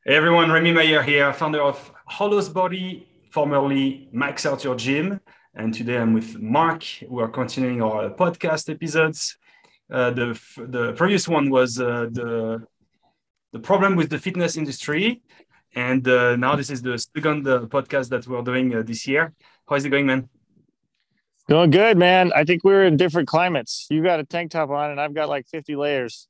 Hey everyone, Remy Meyer here, founder of Hollows Body, formerly Max Out Your Gym. And today I'm with Mark. We are continuing our podcast episodes. The previous one was the problem with the fitness industry. And now this is the second podcast that we're doing this year. How is it going, man? Going good, man. I think we're in different climates. You got a tank top on, and I've got like 50 layers.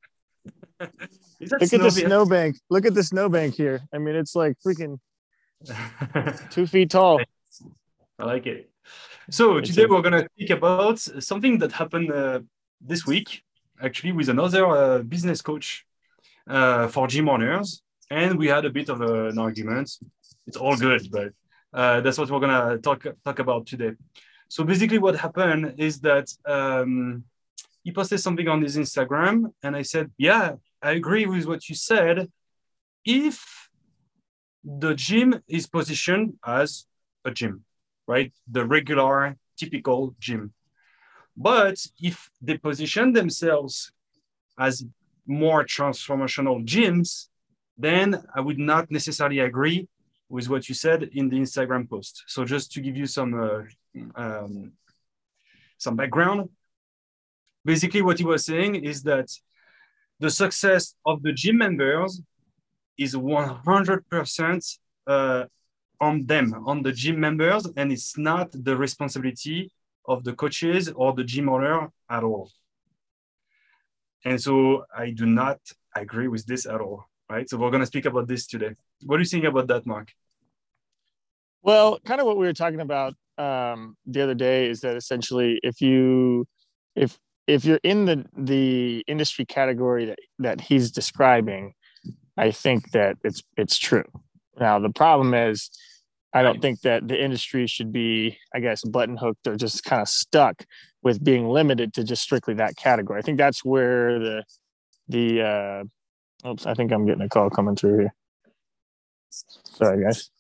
Is that Look at the snowby? snowbank. Look at the snowbank here. I mean, it's like freaking 2 feet tall. I like it. So It's today a we're going to speak about something that happened this week, actually, with another business coach for gym owners, and we had a bit of an argument. It's all good, but that's what we're gonna talk about today. So basically, what happened is that he posted something on his Instagram, and I said, "Yeah, I agree with what you said. If the gym is positioned as a gym, right? The regular, typical gym. But if they position themselves as more transformational gyms, then I would not necessarily agree with what you said in the Instagram post. So just to give you some background, basically what he was saying is that the success of the gym members is 100% uh, on them, on the gym members, and it's not the responsibility of the coaches or the gym owner at all. And so I do not agree with this at all, right? So we're going to speak about this today. What do you think about that, Mark? well, kind of what we were talking about the other day is that essentially, if if you're in the industry category that he's describing, I think that it's true. Now, the problem is, I don't Right. think that the industry should be, I guess, button hooked or just kind of stuck with being limited to just strictly that category. I think that's where the oops, I think I'm getting a call coming through here. Sorry, guys.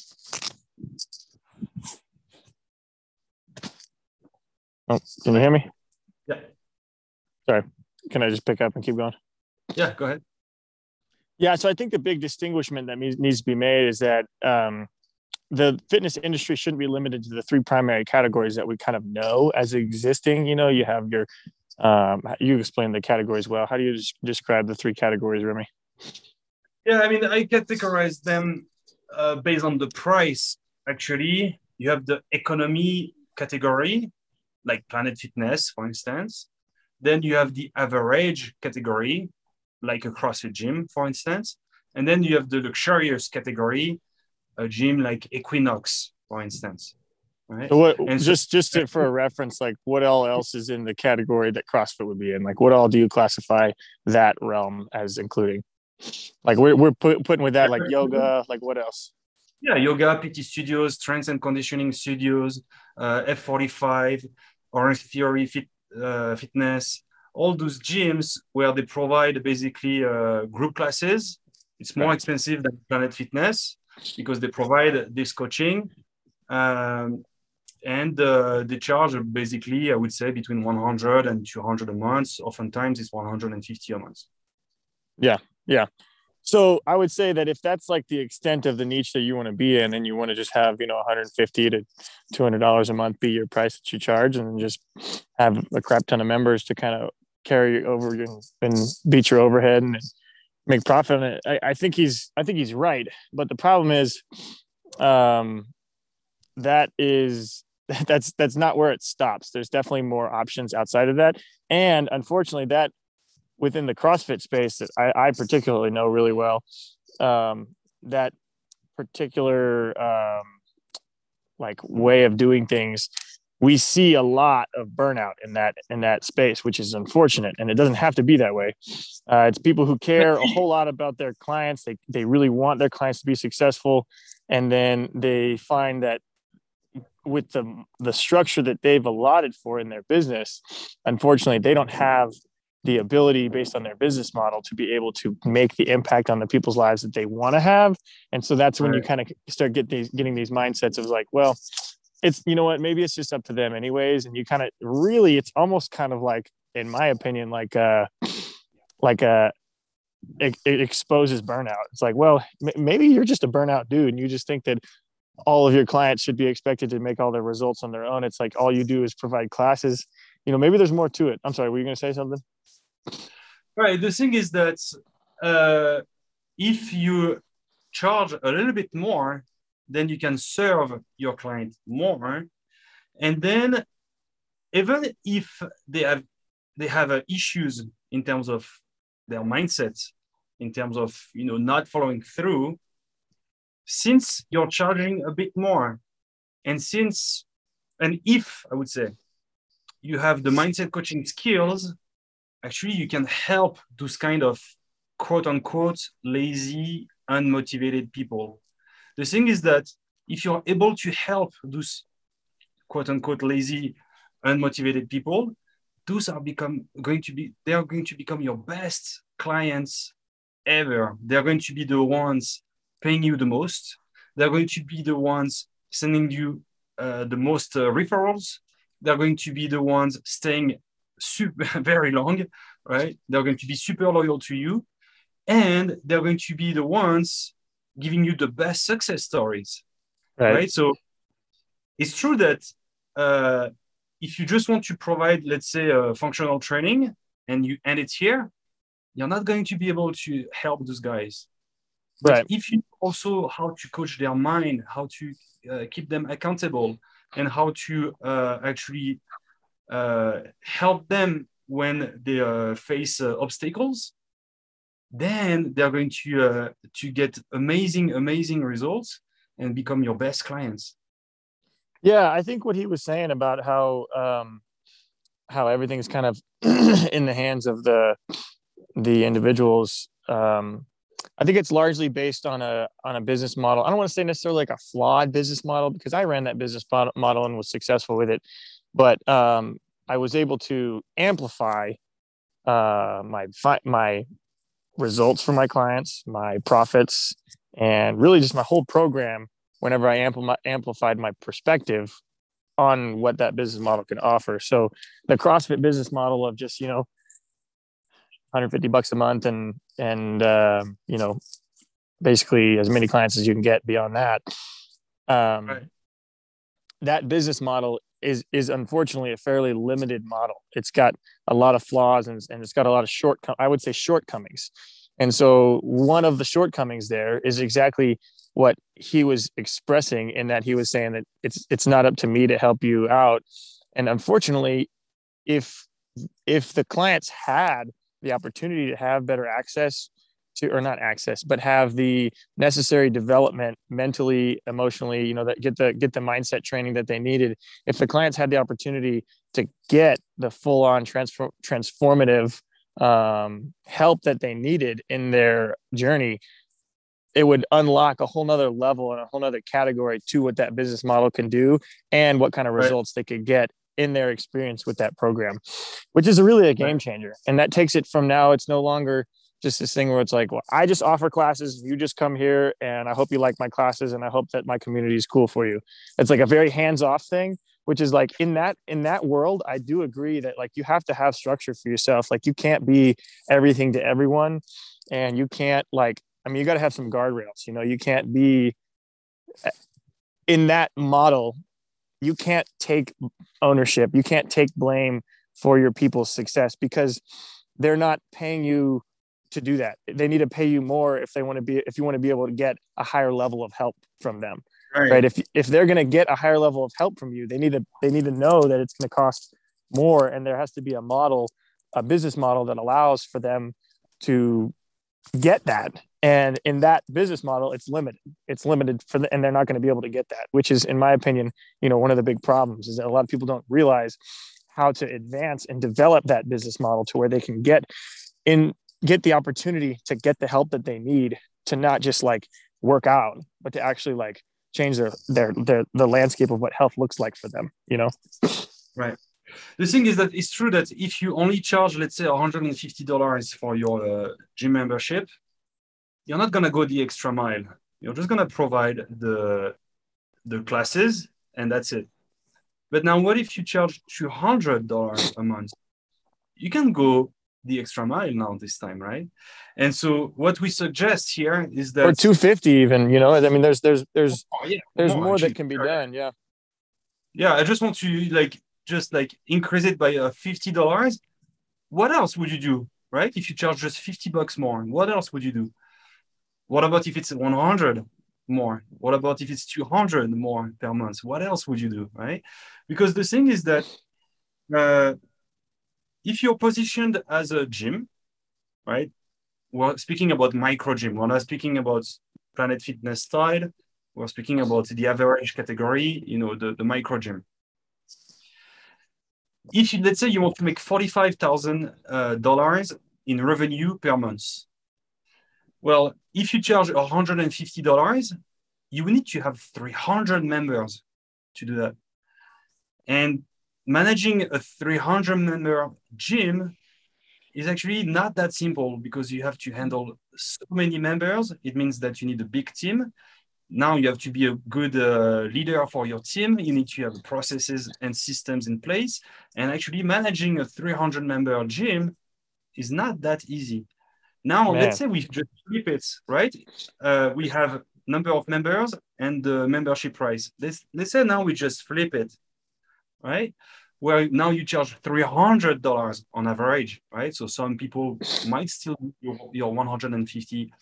Oh, can you hear me? Yeah. Sorry. Can I just pick up and keep going? Yeah, go ahead. Yeah, so I think the big distinguishment that needs to be made is that the fitness industry shouldn't be limited to the three primary categories that we kind of know as existing. You know, you have your you explained the categories well. How do you describe the three categories, Remy? Yeah, I mean, I categorize them based on the price, actually. You have the economy category, like Planet Fitness, for instance. Then you have the average category, like a CrossFit gym, for instance. And then you have the luxurious category, a gym like Equinox, for instance. Right. So what And so just for a reference, like what all else is in the category that CrossFit would be in? Like what all do you classify that realm as including? Like we're putting with that like yoga, like what else? yeah, yoga, PT studios, strength and conditioning studios, F45, Orange Theory Fitness, all those gyms where they provide basically group classes. It's more Right. expensive than Planet Fitness because they provide this coaching. Um, and they charge basically, I would say, between 100 and 200 a month. Oftentimes it's 150 a month. Yeah. Yeah. So I would say that if that's like the extent of the niche that you want to be in, and you want to just have, 150 to $200 a month be your price that you charge, and just have a crap ton of members to kind of carry over and beat your overhead and make profit on it. I think he's right, but the problem is, um, that is that's not where it stops. There's definitely more options outside of that, and unfortunately, that within the CrossFit space that I particularly know really well, that particular like way of doing things, we see a lot of burnout in that space, which is unfortunate. And it doesn't have to be that way. It's people who care a whole lot about their clients. They really want their clients to be successful, and then they find that with the structure that they've allotted for in their business, unfortunately, they don't have the ability based on their business model to be able to make the impact on the people's lives that they want to have. And so that's when you Right. kind of start getting these mindsets of like, well, it's, you know what, maybe it's just up to them anyways. And you kind of really, it's almost kind of like, in my opinion, like a it exposes burnout. It's like, well, maybe you're just a burnout dude and you just think that all of your clients should be expected to make all their results on their own. It's like all you do is provide classes. Maybe there's more to it. I'm sorry, were you going to say something? Right. The thing is that uh, if you charge a little bit more, then you can serve your client more. And then even if they have issues in terms of their mindset, in terms of not following through, since you're charging a bit more, and if I would say you have the mindset coaching skills, actually you can help those kind of quote unquote lazy, unmotivated people. The thing is that if you're able to help those quote unquote lazy, unmotivated people, those are they are going to become your best clients ever. They're going to be the ones paying you the most. They're going to be the ones sending you the most referrals. They're going to be the ones staying super very long, right? They're going to be super loyal to you, and they're going to be the ones giving you the best success stories, Right. right? So it's true that uh, if you just want to provide, let's say, a functional training and you end it here, you're not going to be able to help those guys. But Right. if you know also how to coach their mind, how to keep them accountable, and how to actually help them when they face obstacles, then they're going to get amazing results and become your best clients. Yeah, I think what he was saying about how everything's kind of in the hands of the individuals. I think it's largely based on a business model. I don't want to say necessarily like a flawed business model because I ran that business model and was successful with it, but I was able to amplify my results for my clients, my profits, and really just my whole program. Whenever I amplified my perspective on what that business model can offer. So the CrossFit business model of just, 150 bucks a month and basically as many clients as you can get beyond that. Right. That business model is unfortunately a fairly limited model. It's got a lot of flaws and it's got a lot of shortcomings. And so one of the shortcomings there is exactly what he was expressing in that he was saying that it's not up to me to help you out. And unfortunately, if the clients had the opportunity to have better access to, or not access, but have the necessary development mentally, emotionally, that get the mindset training that they needed. If the clients had the opportunity to get the full on transformative help that they needed in their journey, it would unlock a whole nother level and a whole nother category to what that business model can do and what kind of Right. results they could get in their experience with that program, which is really a game Right. changer. And that takes it from now, it's no longer just this thing where it's like, well, I just offer classes, you just come here and I hope you like my classes and I hope that my community is cool for you. It's like a very hands-off thing, which is like in that world, I do agree that like you have to have structure for yourself. Like you can't be everything to everyone and you can't you got to have some guardrails, you can't be in that model. You can't take ownership. You can't take blame for your people's success because they're not paying you to do that. They need to pay you more if you want to be able to get a higher level of help from them. Right. Right. If they're going to get a higher level of help from you, they need to know that it's going to cost more. And there has to be a business model that allows for them to get that. And in that business model, it's limited and they're not going to be able to get that, which is, in my opinion, one of the big problems is that a lot of people don't realize how to advance and develop that business model to where they can get the opportunity to get the help that they need to not just like work out, but to actually like change the landscape of what health looks like for them. Right. The thing is that it's true that if you only charge, let's say, $150 for your gym membership, you're not going to go the extra mile. You're just going to provide the classes and that's it. But now what if you charge $200 a month? You can go the extra mile now this time, right? And so what we suggest here is Or that 250 even, I mean, oh, yeah, there's more more that actually. can be done. Yeah. Yeah, I just want to just increase it by $50. What else would you do, right? If you charge just $50 more, what else would you do? What about if it's 100 more? What about if it's 200 more per month? What else would you do, right? Because the thing is that uh, if you're positioned as a gym, right? We're speaking about micro gym. We're not speaking about Planet Fitness style. We're speaking about the average category, the micro gym. If let's say you want to make $45,000 in revenue per month, well, if you charge $150, you need to have 300 members to do that. And managing a 300 member gym is actually not that simple because you have to handle so many members. It means that you need a big team. Now you have to be a good leader for your team. You need to have processes and systems in place. And actually managing a 300 member gym is not that easy. Now, let's Man. say we just flip it, right? We have number of members and the membership price. Let's say now we just flip it, right? Where now you charge $300 on average, right? So some people might still do your $150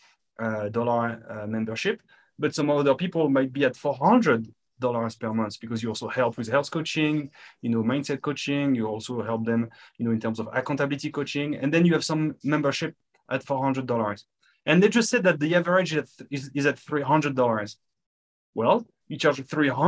membership, but some other people might be at $400 per month because you also help with health coaching, mindset coaching. You also help them, in terms of accountability coaching. And then you have some membership at $400. And they just said that the average is at $300. Well, you charge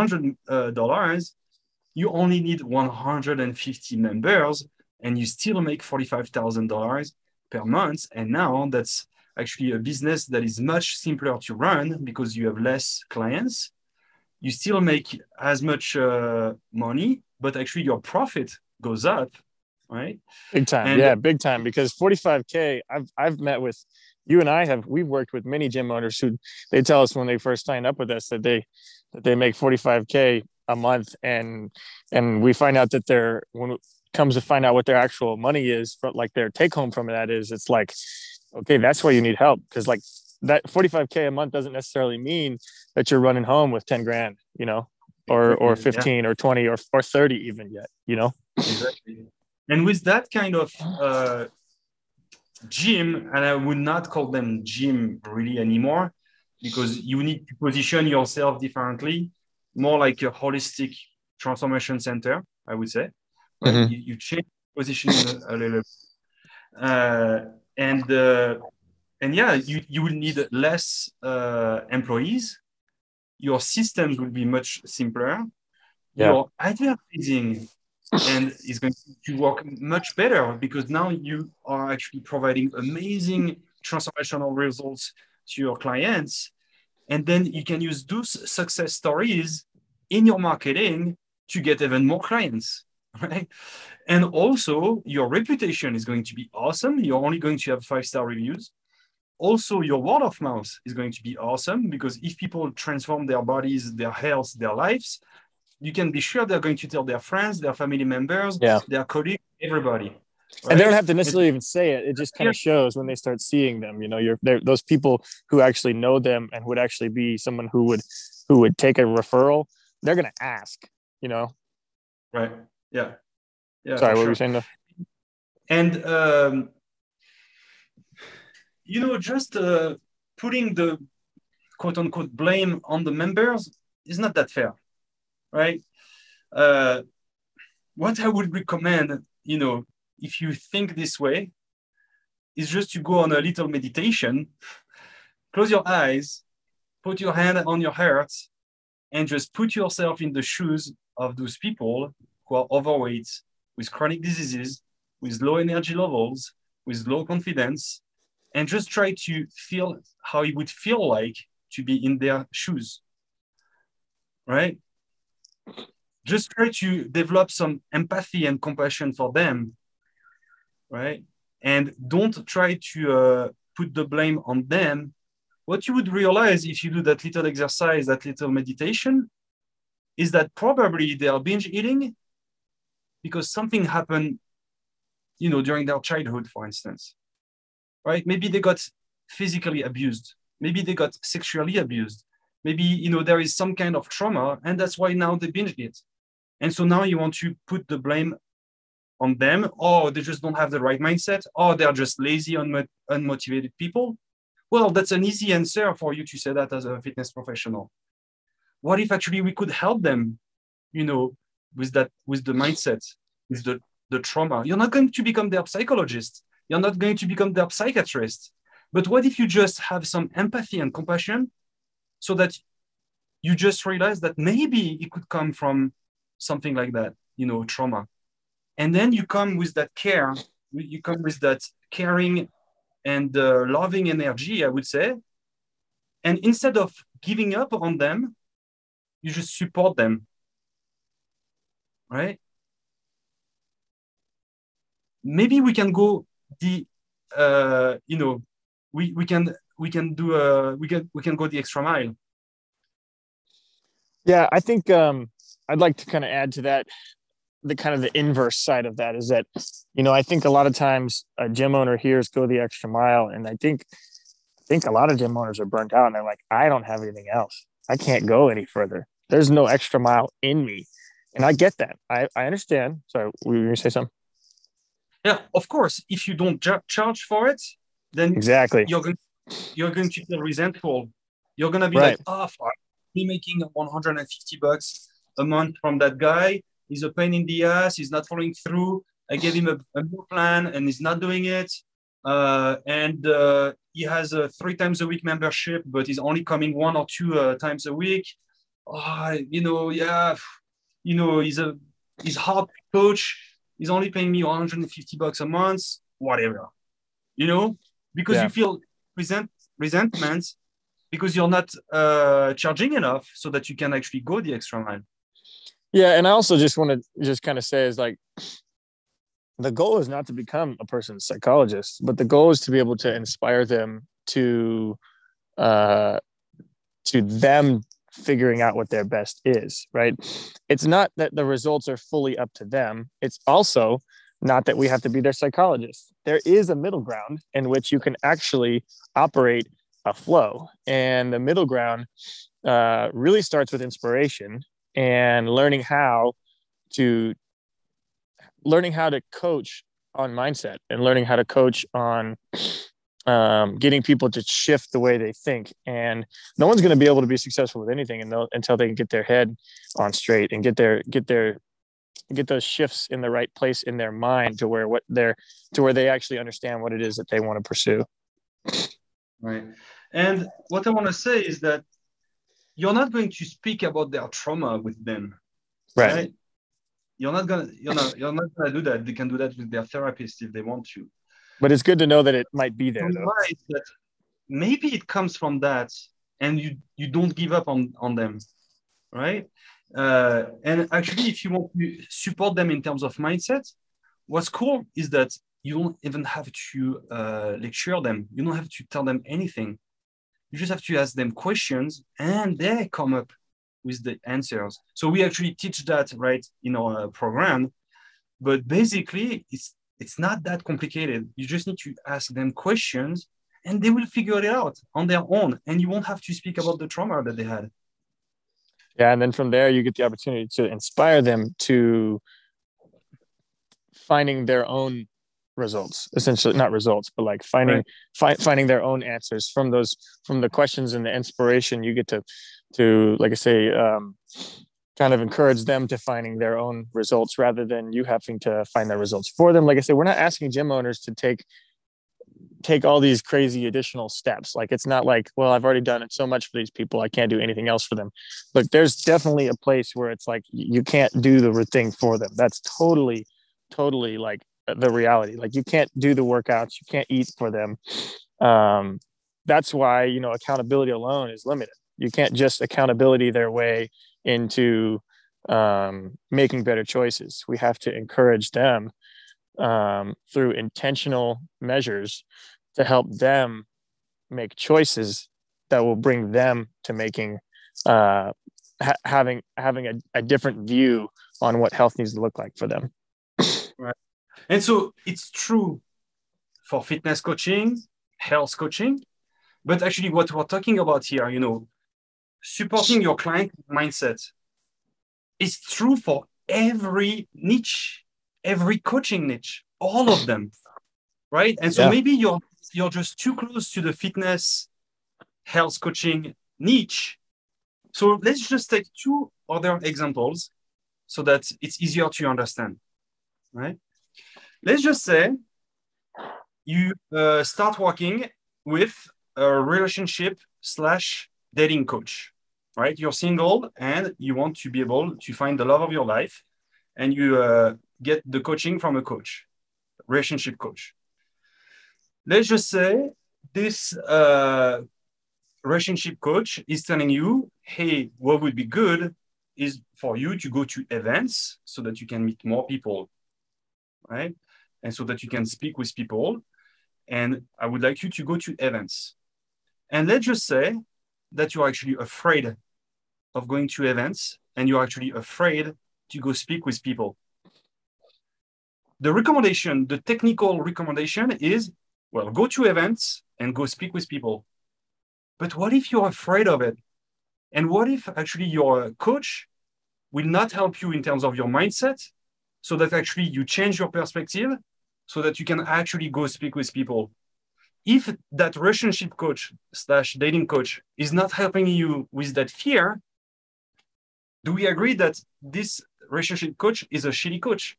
$300, you only need 150 members and you still make $45,000 per month. And now that's actually a business that is much simpler to run because you have less clients. You still make as much money, but actually your profit goes up, right? Big time. And Yeah, big time. Because 45K, I've met with you and we've worked with many gym owners who they tell us when they first sign up with us that they make 45K a month, and we find out that when it comes to find out what their actual money is, but like their take home from that is, it's like, okay, that's why you need help, because like that 45K a month doesn't necessarily mean that you're running home with 10 grand, or 15 or 20 or 30 even yet, Exactly. And with that kind of gym, and I would not call them gym really anymore, because you need to position yourself differently, more like a holistic transformation center, I would say. Right? Mm-hmm. You change positioning a little, and yeah, you will need less employees. Your systems will be much simpler. Yeah. Your advertising and is going to work much better because now you are actually providing amazing transformational results to your clients. And then you can use those success stories in your marketing to get even more clients, right? And also your reputation is going to be awesome. You're only going to have 5-star reviews. Also, your word of mouth is going to be awesome because if people transform their bodies, their health, their lives, you can be sure they're going to tell their friends, their family members, their colleagues, everybody. Right? And they don't have to necessarily even say it. It just kind of shows when they start seeing them. Those people who actually know them and would actually be someone who would take a referral. They're going to ask. Right. Yeah. Yeah. Sorry, what were you saying though? And just putting the quote unquote blame on the members is not that fair. Right. What I would recommend, if you think this way, is just to go on a little meditation, close your eyes, put your hand on your heart, and just put yourself in the shoes of those people who are overweight, with chronic diseases, with low energy levels, with low confidence, and just try to feel how it would feel like to be in their shoes, right? Just try to develop some empathy and compassion for them, right? And don't try to put the blame on them. What you would realize if you do that little exercise, that little meditation, is that probably they are binge eating because something happened during their childhood, for instance, right? Maybe they got physically abused. Maybe they got sexually abused. Maybe, there is some kind of trauma, and that's why now they binge it. And so now you want to put the blame on them, or they just don't have the right mindset, or they're just lazy, unmotivated people. Well, that's an easy answer for you to say that as a fitness professional. What if actually we could help them, with the mindset, with the trauma? You're not going to become their psychologist. You're not going to become their psychiatrist. But what if you just have some empathy and compassion so that you just realize that maybe it could come from something like that, trauma. And then you come with that care, you come with that caring and loving energy, I would say. And instead of giving up on them, you just support them, right? Maybe we can go we can go the extra mile. Yeah, I think I'd like to kind of add to that. The kind of the inverse side of that is that, I think a lot of times a gym owner hears go the extra mile. And I think a lot of gym owners are burnt out and they're like, I don't have anything else. I can't go any further. There's no extra mile in me. And I get that. I understand. Sorry, were you going to say something? Yeah, of course. If you don't charge for it, then exactly you're going to feel resentful. You're going to be right. like, fuck, me making $150 a month from that guy. He's a pain in the ass. He's not following through. I gave him a new plan and he's not doing it. And he has a 3 times a week membership, but he's only coming 1 or 2 times a week. He's hard coach. He's only paying me $150 a month, whatever, because you feel resentment because you're not charging enough so that you can actually go the extra mile. Yeah. And I also just want to just kind of say is like, the goal is not to become a person's psychologist, but the goal is to be able to inspire them to them figuring out what their best is, right? It's not that the results are fully up to them. It's also not that we have to be their psychologist. There is a middle ground in which you can actually operate a flow. And the middle ground really starts with inspiration and learning how to coach on mindset and learning how to coach on getting people to shift the way they think. And no one's going to be able to be successful with anything until they can get their head on straight and get those shifts in the right place in their mind to where they actually understand what it is that they want to pursue. Right. And what I want to say is that you're not going to speak about their trauma with them. Right? You're not gonna do that. They can do that with their therapist if they want to. But it's good to know that it might be there. Right, that maybe it comes from that, and you don't give up on them, right? And actually, if you want to support them in terms of mindset, what's cool is that you don't even have to lecture them. You don't have to tell them anything. You just have to ask them questions, and they come up with the answers. So we actually teach that right in our program, but basically it's not that complicated. You just need to ask them questions and they will figure it out on their own, and you won't have to speak about the trauma that they had. Yeah, and then from there you get the opportunity to inspire them to finding their own results, essentially not results, but like finding their own answers from the questions and the inspiration. You get to like I say, kind of encourage them to finding their own results rather than you having to find their results for them. Like I said, we're not asking gym owners to take all these crazy additional steps. Like, it's not like, well, I've already done it so much for these people, I can't do anything else for them. Look, there's definitely a place where it's like, you can't do the thing for them. That's totally like the reality. Like, you can't do the workouts, you can't eat for them. That's why, accountability alone is limited. You can't just accountability their way into making better choices. We have to encourage them through intentional measures to help them make choices that will bring them to making having a different view on what health needs to look like for them. Right. And so it's true for fitness coaching, health coaching, but actually what we're talking about here, supporting your client mindset is true for every niche, every coaching niche, all of them, right? And so maybe you're just too close to the fitness health coaching niche. So let's just take two other examples so that it's easier to understand, right? Let's just say you start working with a relationship/dating coach, right? You're single and you want to be able to find the love of your life, and you get the coaching from a coach, relationship coach. Let's just say this relationship coach is telling you, hey, what would be good is for you to go to events so that you can meet more people, right? And so that you can speak with people. And I would like you to go to events. And let's just say that you're actually afraid of going to events and you're actually afraid to go speak with people. The recommendation, the technical recommendation is, well, go to events and go speak with people. But what if you're afraid of it? And what if actually your coach will not help you in terms of your mindset so that actually you change your perspective so that you can actually go speak with people? If that relationship coach/dating coach is not helping you with that fear, do we agree that this relationship coach is a shitty coach?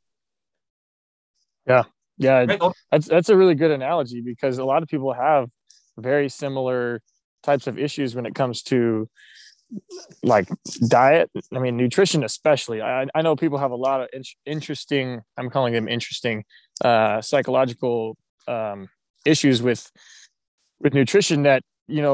Yeah. Right? That's a really good analogy, because a lot of people have very similar types of issues when it comes to like diet. I mean, nutrition especially. I know people have a lot of interesting, I'm calling them interesting, psychological issues with nutrition that,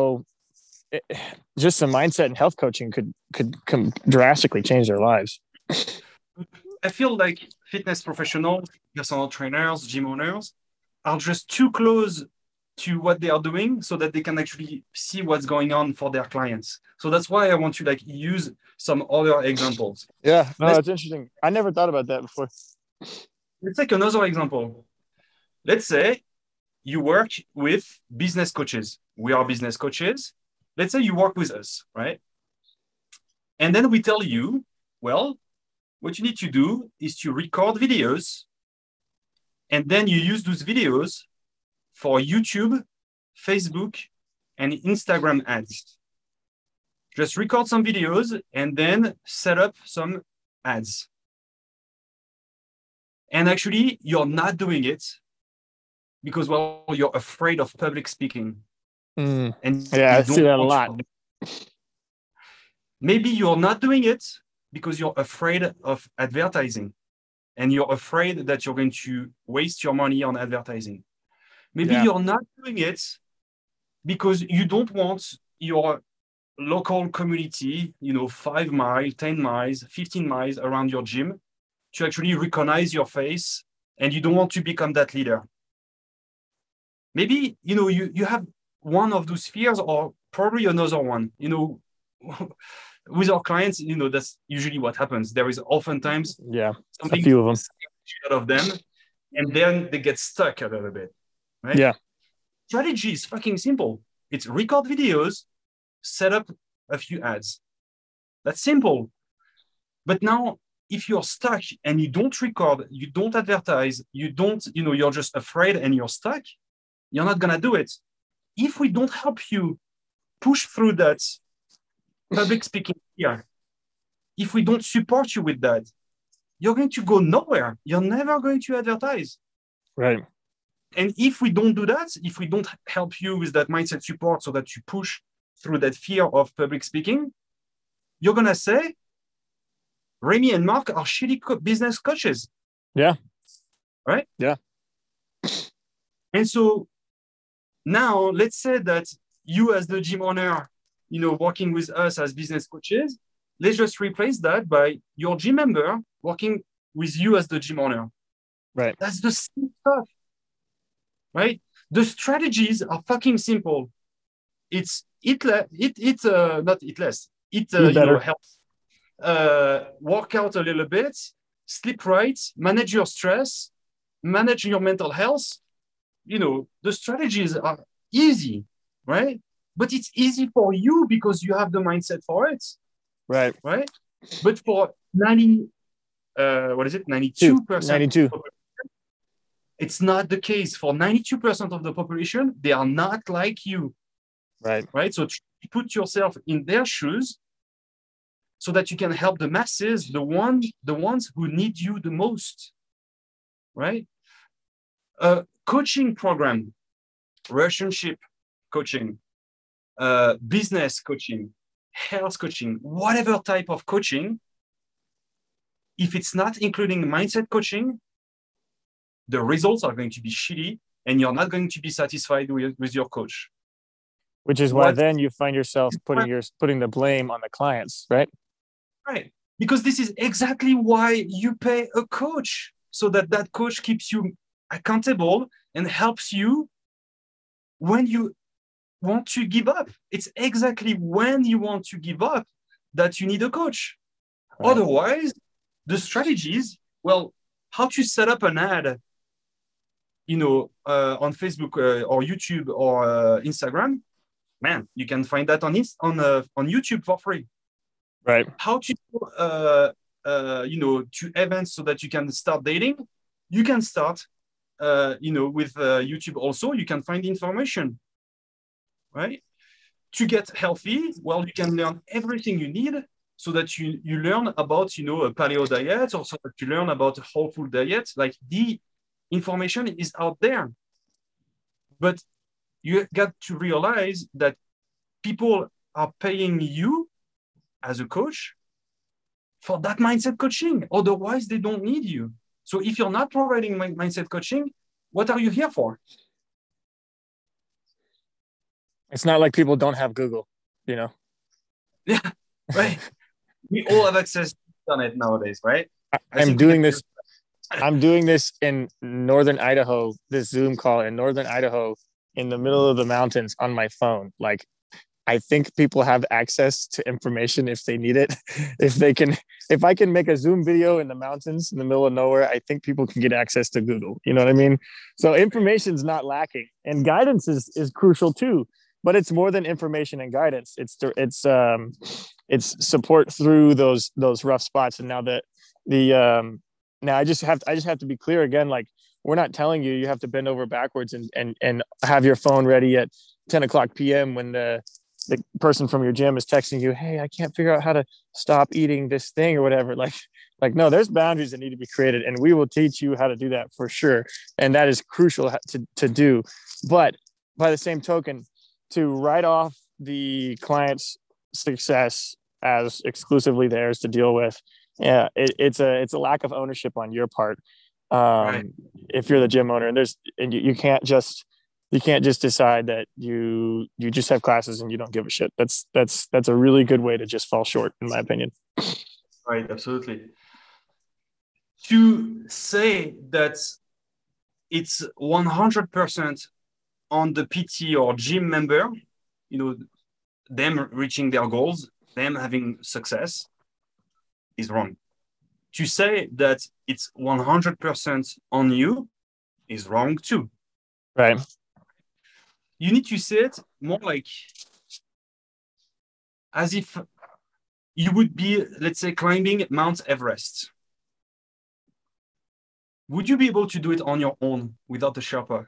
just some mindset and health coaching could drastically change their lives. I feel like fitness professionals, personal trainers, gym owners are just too close to what they are doing so that they can actually see what's going on for their clients. So that's why I want to use some other examples. Yeah, no, that's interesting. I never thought about that before. Let's take another example. Let's say you work with business coaches. We are business coaches. Let's say you work with us, right? And then we tell you, well, what you need to do is to record videos, and then you use those videos for YouTube, Facebook, and Instagram ads. Just record some videos and then set up some ads. And actually, you're not doing it because, well, you're afraid of public speaking. And I see that a lot. Maybe you're not doing it because you're afraid of advertising and you're afraid that you're going to waste your money on advertising. Maybe you're not doing it because you don't want your local community, 5 miles, 10 miles, 15 miles around your gym to actually recognize your face, and you don't want to become that leader. Maybe, you have one of those fears, or probably another one, with our clients, that's usually what happens. There is oftentimes something, a few of them, out of them, and then they get stuck a little bit, right? Yeah. Strategy is fucking simple. It's record videos, set up a few ads. That's simple. But now, if you're stuck and you don't record, you don't advertise, you're just afraid and you're stuck, you're not gonna do it. If we don't help you push through that public speaking fear, if we don't support you with that, you're going to go nowhere. You're never going to advertise. Right. And if we don't do that, if we don't help you with that mindset support so that you push through that fear of public speaking, you're going to say, Remy and Mark are shitty business coaches. Yeah. Right? Yeah. And so now let's say that you as the gym owner, working with us as business coaches, let's just replace that by your gym member working with you as the gym owner. Right. That's the same stuff. Right? The strategies are fucking simple. It's not eat less. Eat health. Work out a little bit, sleep right, manage your stress, manage your mental health, the strategies are easy, right? But it's easy for you because you have the mindset for it, Right. right? But for 92%, 92. it's not the case. For 92% of the population, they are not like you, Right. right? So put yourself in their shoes so that you can help the masses, the ones who need you the most, right? Coaching program, relationship coaching, business coaching, health coaching, whatever type of coaching, if it's not including mindset coaching, the results are going to be shitty and you're not going to be satisfied with your coach. Which is why then you find yourself putting the blame on the clients, right? Right. Because this is exactly why you pay a coach, so that coach keeps you accountable and helps you when you want to give up. It's exactly when you want to give up that you need a coach. Right. Otherwise, the strategies, well, how to set up an ad, on Facebook or YouTube or Instagram, man, you can find that on YouTube for free. Right. How to to events so that you can start dating. You can start with YouTube also. You can find information, right? To get healthy, well, you can learn everything you need so that you learn about a paleo diet, or so that you learn about a whole food diet. Like, the information is out there, but you got to realize that people are paying you as a coach for that mindset coaching. Otherwise, they don't need you. So if you're not providing mindset coaching, what are you here for? It's not like people don't have Google, Yeah, right. We all have access to internet nowadays, right? I'm doing this in northern Idaho, this Zoom call in northern Idaho in the middle of the mountains on my phone. Like, I think people have access to information if they need it. If I can make a Zoom video in the mountains in the middle of nowhere, I think people can get access to Google. You know what I mean? So information's not lacking, and guidance is crucial too. But it's more than information and guidance. It's support through those rough spots. And now I just have to be clear again. Like, we're not telling you have to bend over backwards and have your phone ready at 10 o'clock p.m. when the person from your gym is texting you, hey, I can't figure out how to stop eating this thing or whatever. Like, no, there's boundaries that need to be created, and we will teach you how to do that for sure. And that is crucial to do. But by the same token, to write off the client's success as exclusively theirs to deal with, it's a lack of ownership on your part. Right. If you're the gym owner, and you can't just decide that you just have classes and you don't give a shit. That's a really good way to just fall short, in my opinion. Right, absolutely. To say that it's 100% on the PT or gym member, them reaching their goals, them having success, is wrong. To say that it's 100% on you is wrong too. Right. You need to say it more like as if you would be, let's say, climbing Mount Everest. Would you be able to do it on your own without a Sherpa?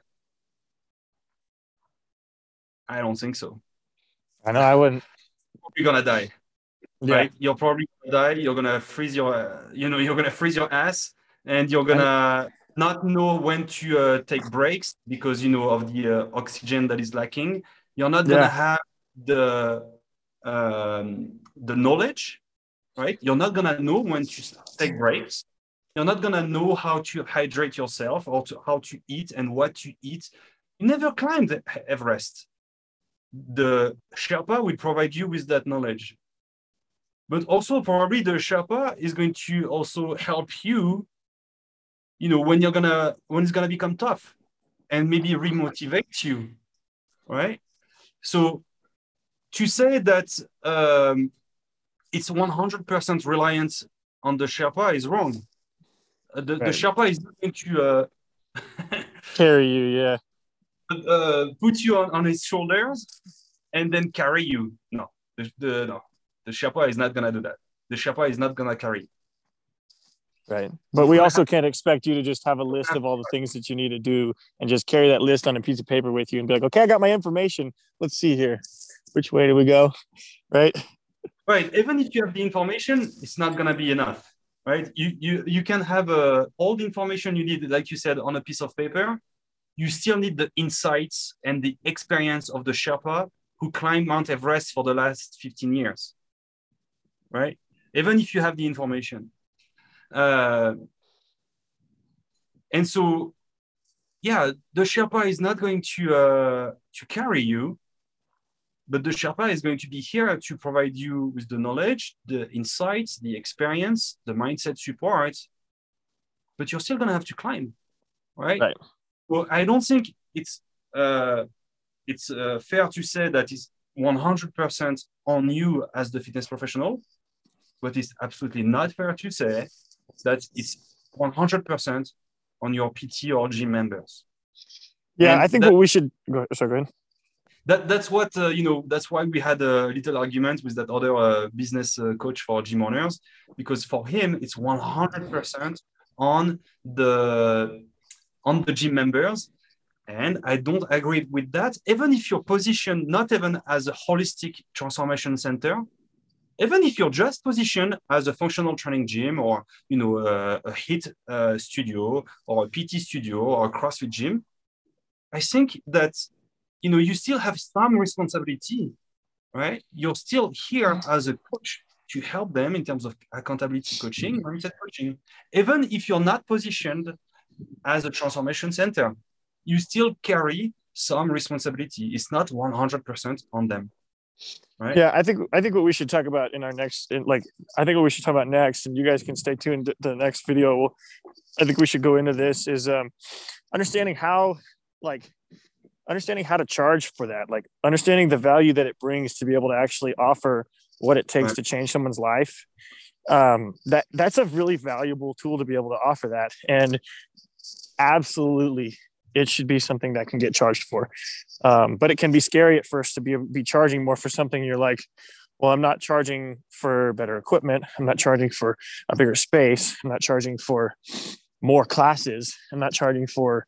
I don't think so. I know I wouldn't. You're gonna die, right? You're probably gonna die. You're gonna freeze your ass, and you're gonna not know when to take breaks because of the oxygen that is lacking. You're not gonna have the knowledge, right? You're not gonna know when to take breaks. You're not gonna know how to hydrate yourself or how to eat and what to eat. You never climbed Everest. The Sherpa will provide you with that knowledge. But also probably the Sherpa is going to also help you, when it's gonna become tough, and maybe remotivate you, right? So to say that it's 100% reliance on the Sherpa is wrong. The Sherpa is not going to Carry you, yeah. Put you on his shoulders and then carry you. No, no, the Sherpa is not gonna do that. The Sherpa is not gonna carry you. Right. But You're we gonna also can't expect you to just have a list of all the things that you need to do and just carry that list on a piece of paper with you and be like, okay, I got my information. Let's see here. Which way do we go? Right. right. Even if you have the information, it's not gonna be enough. Right. You can have all the information you need, like you said, on a piece of paper. You still need the insights and the experience of the Sherpa who climbed Mount Everest for the last 15 years. Right. Even if you have the information. And so, yeah, the Sherpa is not going to carry you, but the Sherpa is going to be here to provide you with the knowledge, the insights, the experience, the mindset support. But you're still going to have to climb, right? Right. Well, I don't think it's fair to say that it's 100% on you as the fitness professional, but it's absolutely not fair to say that it's 100% on your PT or gym members. Yeah, And I think what we should go. Sorry, go ahead. That's what that's why we had a little argument with that other business coach for gym owners, because for him it's 100% on the gym members, and I don't agree with that. Even if you're positioned not even as a holistic transformation center, even if you're just positioned as a functional training gym, or a HIIT studio, or a PT studio, or a CrossFit gym, I think that you still have some responsibility, right? You're still here as a coach to help them in terms of accountability coaching, mindset coaching. Even if you're not positioned as a transformation center, you still carry some responsibility. It's not 100% on them, right? Yeah, I think what we should talk about in our next, I think what we should talk about next, and you guys can stay tuned to the next video. I think we should go into this is understanding how to charge for that, like understanding the value that it brings to be able to actually offer what it takes to change someone's life. That's a really valuable tool to be able to offer that. And absolutely, it should be something that can get charged for. But it can be scary at first to be charging more for something. You're like, well, I'm not charging for better equipment. I'm not charging for a bigger space. I'm not charging for more classes. I'm not charging for,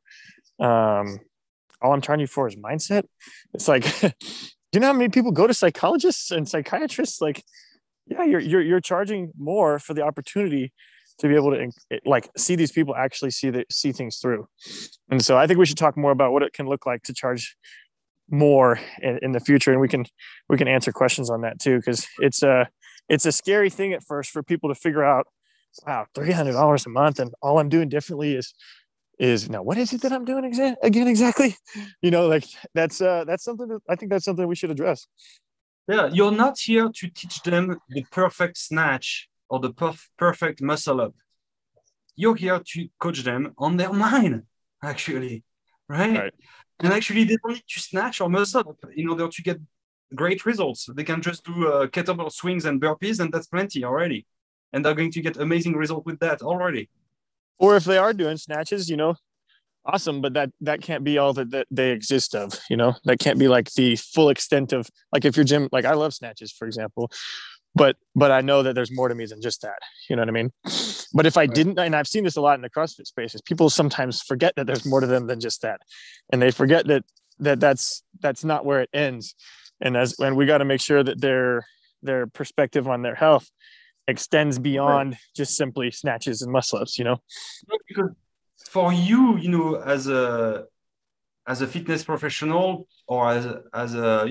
all I'm charging for is mindset. It's like, do you know how many people go to psychologists and psychiatrists? Like, yeah, you're charging more for the opportunity to be able to see these people actually see things through. And so I think we should talk more about what it can look like to charge more in the future, and we can answer questions on that too, because it's a scary thing at first for people to figure out. Wow, $300 a month, and all I'm doing differently is now what is it that I'm doing again exactly? That's something that I think that's something we should address. Yeah, you're not here to teach them the perfect snatch or the perfect muscle up. You're here to coach them on their mind, actually, right? And actually, they don't need to snatch or muscle up in order to get great results. They can just do kettlebell swings and burpees, and that's plenty already. And they're going to get amazing results with that already. Or if they are doing snatches, awesome, but that can't be all that they exist of. That can't be like the full extent of, like, if your gym, like I love snatches, for example, but I know that there's more to me than just that. You know what I mean? But if I didn't, and I've seen this a lot in the CrossFit spaces, people sometimes forget that there's more to them than just that, and they forget that's not where it ends. And we got to make sure that their perspective on their health extends beyond just simply snatches and muscle ups. Because for you, as a fitness professional, or as a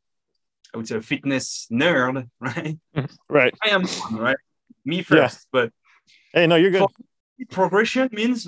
I would say a fitness nerd, right? Right. I am one, right? Me first, but hey, no, you're good. Progression means,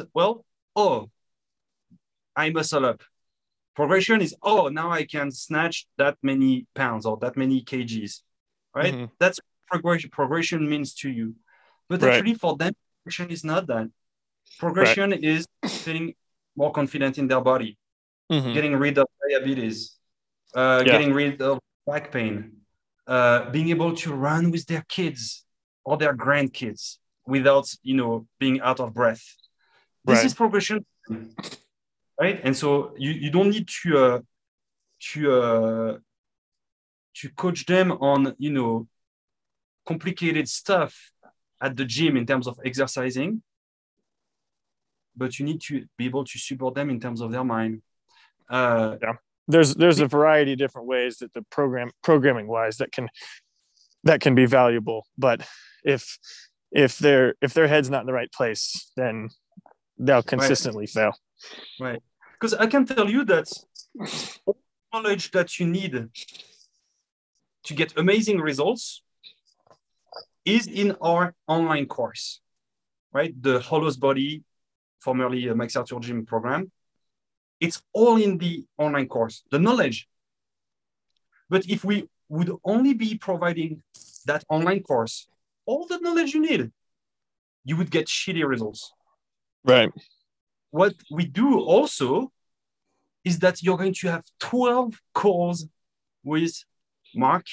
I muscle up. Progression is, now I can snatch that many pounds or that many kgs, right? Mm-hmm. That's progression means to you. But actually for them, progression is not that. Progression is getting more confident in their body, getting rid of diabetes, getting rid of back pain, being able to run with their kids or their grandkids without, being out of breath. This is progression right? And so you don't need to coach them on complicated stuff at the gym in terms of exercising, but you need to be able to support them in terms of their mind. Yeah, there's a variety of different ways that the programming wise that can be valuable, but if their head's not in the right place, then they'll consistently fail. Right. Because I can tell you that all the knowledge that you need to get amazing results is in our online course, right? The Hollows Body, formerly Max Arthur Gym program. It's all in the online course, the knowledge. But if we would only be providing that online course, all the knowledge you need, you would get shitty results. Right. What we do also is that you're going to have 12 calls with Mark,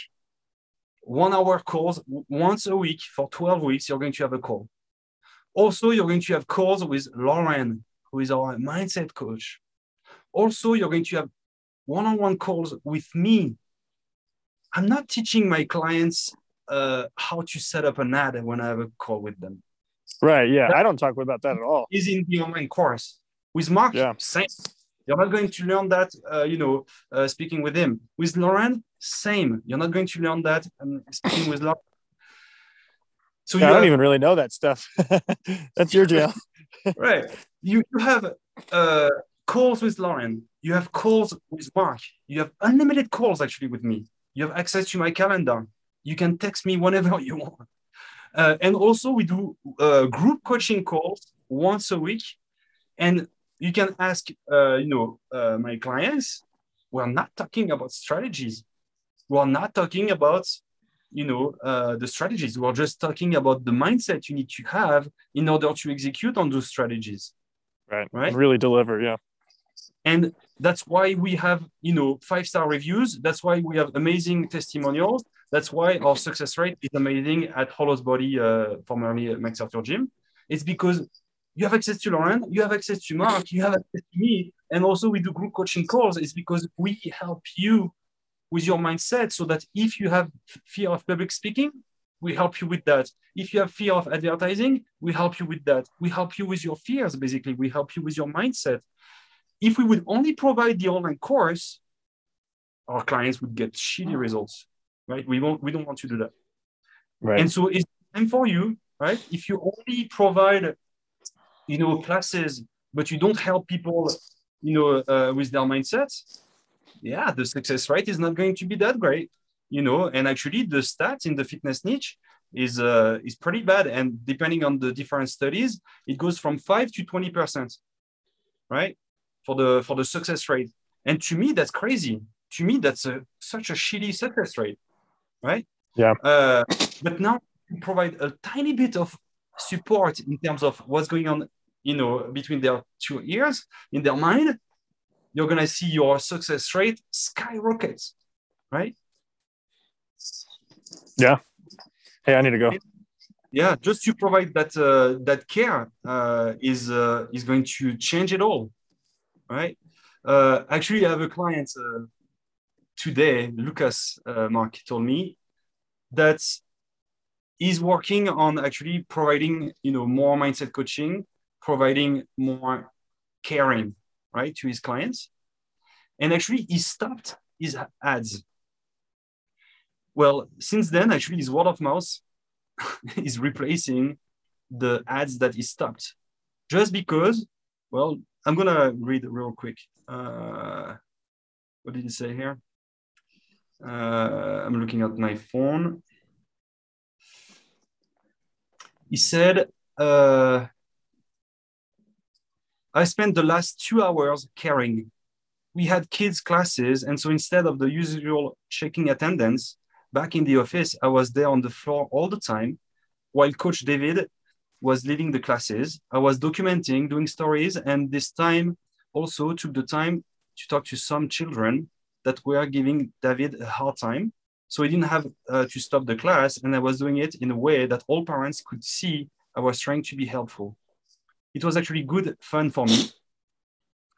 1 hour calls once a week for 12 weeks. You're going to have a call. Also, you're going to have calls with Lauren, who is our mindset coach. Also, you're going to have one-on-one calls with me. I'm not teaching my clients how to set up an ad when I have a call with them. Right. Yeah. I don't talk about that at all. Is in the online course. With Mark, same. You're not going to learn that, speaking with him. With Lauren, same. You're not going to learn that speaking with Lauren. So I don't even really know that stuff. That's your deal. Right. You have calls with Lauren. You have calls with Mark. You have unlimited calls actually with me. You have access to my calendar. You can text me whenever you want. And also we do group coaching calls once a week. And you can ask, my clients, we're not talking about strategies. We're not talking about, the strategies. We're just talking about the mindset you need to have in order to execute on those strategies. Right. And really deliver. Yeah. And that's why we have, 5-star reviews. That's why we have amazing testimonials. That's why our success rate is amazing at Hollows Body, formerly Max Arthur Gym. It's because you have access to Lauren, you have access to Mark, you have access to me, and also we do group coaching calls. It's because we help you with your mindset so that if you have fear of public speaking, we help you with that. If you have fear of advertising, we help you with that. We help you with your fears, basically. We help you with your mindset. If we would only provide the online course, our clients would get shitty results, right? We don't want to do that. Right. And so it's time for you, right? If you only provide, classes, but you don't help people, with their mindsets, the success rate is not going to be that great, and actually the stats in the fitness niche is pretty bad. And depending on the different studies, it goes from 5 to 20%, right? For the success rate. And to me, that's crazy. To me, that's such a shitty success rate, right? Yeah. But now you provide a tiny bit of support in terms of what's going on, between their 2 ears, in their mind, you're going to see your success rate skyrockets, right? Yeah. Hey, I need to go. Yeah, just to provide that care is going to change it all, right? Actually, I have a client today, Lucas, Mark told me, that he's working on actually providing, more mindset coaching, providing more caring, right, to his clients. And actually, he stopped his ads. Well, since then, actually, his word of mouth is replacing the ads that he stopped. Just because, well, I'm going to read real quick. What did he say here? I'm looking at my phone. He said, I spent the last 2 hours caring. We had kids' classes, and so instead of the usual checking attendance back in the office, I was there on the floor all the time while Coach David was leading the classes. I was documenting, doing stories, and this time also took the time to talk to some children that were giving David a hard time. So he didn't have to stop the class, and I was doing it in a way that all parents could see I was trying to be helpful. It was actually good fun for me.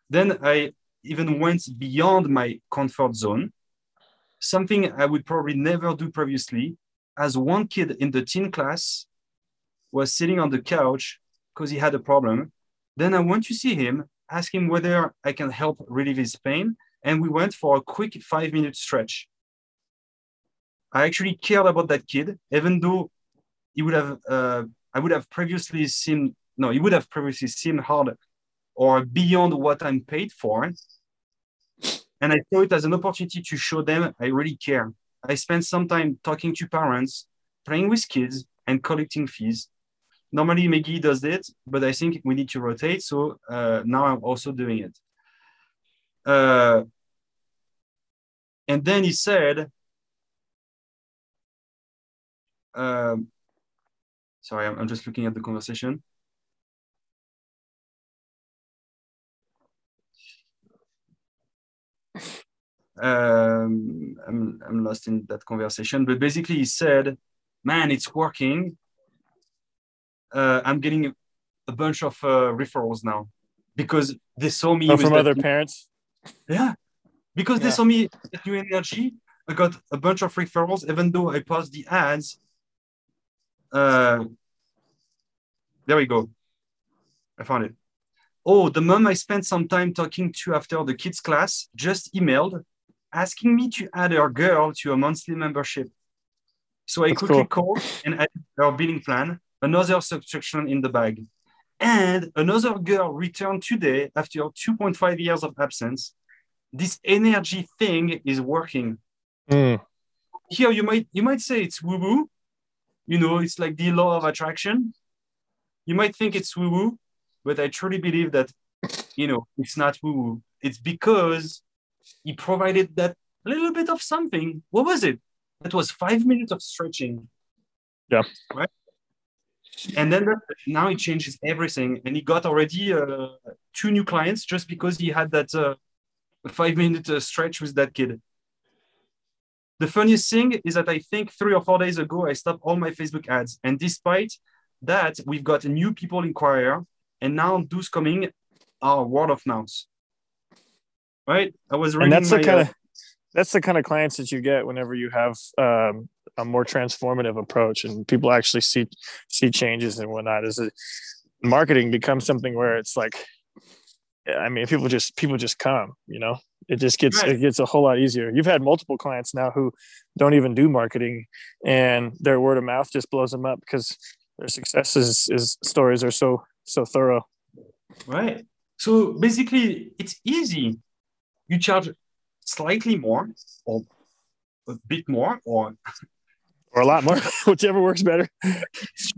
Then I even went beyond my comfort zone, something I would probably never do previously, as one kid in the teen class was sitting on the couch because he had a problem. Then I went to see him, ask him whether I can help relieve his pain, and we went for a quick 5-minute stretch. I actually cared about that kid, even though he would have, I would have previously seemed, no, he would have previously seemed hard or beyond what I'm paid for. And I saw it as an opportunity to show them I really care. I spent some time talking to parents, playing with kids, and collecting fees. Normally, Maggie does it, but I think we need to rotate. So now I'm also doing it. And then he said, sorry, I'm just looking at the conversation. I'm lost in that conversation, but basically he said, man, it's working. I'm getting a bunch of referrals now because they saw me from other parents. Yeah, because they saw me at New Energy. I got a bunch of referrals, even though I paused the ads. There we go. I found it. Oh, the mom I spent some time talking to after the kids' class just emailed asking me to add her girl to a monthly membership. So I quickly called and added her billing plan, another subscription in the bag. And another girl returned today after 2.5 years of absence. This energy thing is working. Here you might say it's woo-woo. You know, it's like the law of attraction. You might think it's woo-woo, but I truly believe that, you know, it's not woo-woo. It's because he provided that little bit of something. What was it? That was 5 minutes of stretching. Yeah. Right. And then now it changes everything. And he got already 2 new clients just because he had that 5-minute stretch with that kid. The funniest thing is that I think 3 or 4 days ago, I stopped all my Facebook ads. And despite that, we've got new people inquire. And now those coming are word of mouth. Right? I was reading that's the kind of clients that you get whenever you have a more transformative approach and people actually see changes and whatnot. Is marketing becomes something where it's like, I mean, people just come, you know, it gets a whole lot easier. You've had multiple clients now who don't even do marketing and their word of mouth just blows them up because their successes stories are so thorough. Right. So basically it's easy. You charge slightly more or a bit more or a lot more, whichever works better. But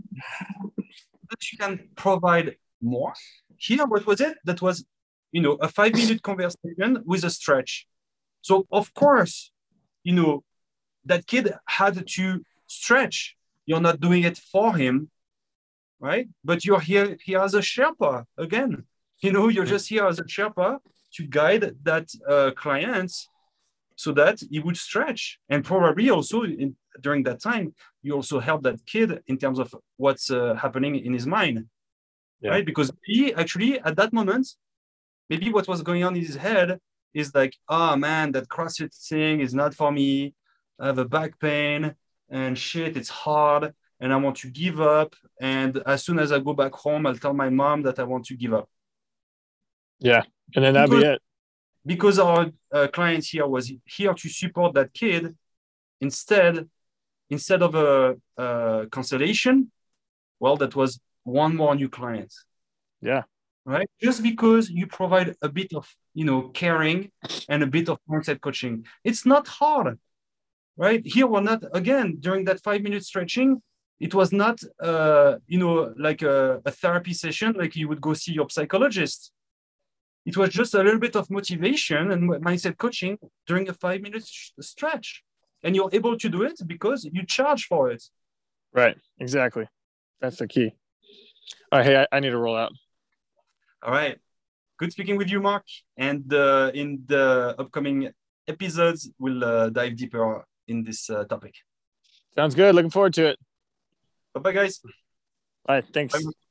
you can provide more. Here, what was it? That was, you know, a 5-minute conversation with a stretch. So of course, you know, that kid had to stretch. You're not doing it for him, right? But you're here as a Sherpa again. You know, you're just here as a Sherpa to guide that clients so that he would stretch. And probably also during that time, you also help that kid in terms of what's happening in his mind, right? Because he actually, at that moment, maybe what was going on in his head is like, oh man, that CrossFit thing is not for me. I have a back pain and shit, it's hard and I want to give up. And as soon as I go back home, I'll tell my mom that I want to give up. Yeah. And then that'd be it. Because our client here was here to support that kid instead of a cancellation, well, that was one more new client. Yeah. Right. Just because you provide a bit of, you know, caring and a bit of mindset coaching. It's not hard. Right. Here we're not, again, during that 5-minute stretching, it was not, you know, like a therapy session, like you would go see your psychologist. It was just a little bit of motivation and mindset coaching during a 5-minute stretch. And you're able to do it because you charge for it. Right. Exactly. That's the key. All right. Hey, I need to roll out. All right. Good speaking with you, Mark. And in the upcoming episodes, we'll dive deeper in this topic. Sounds good. Looking forward to it. Bye-bye, guys. All right. Thanks. Bye.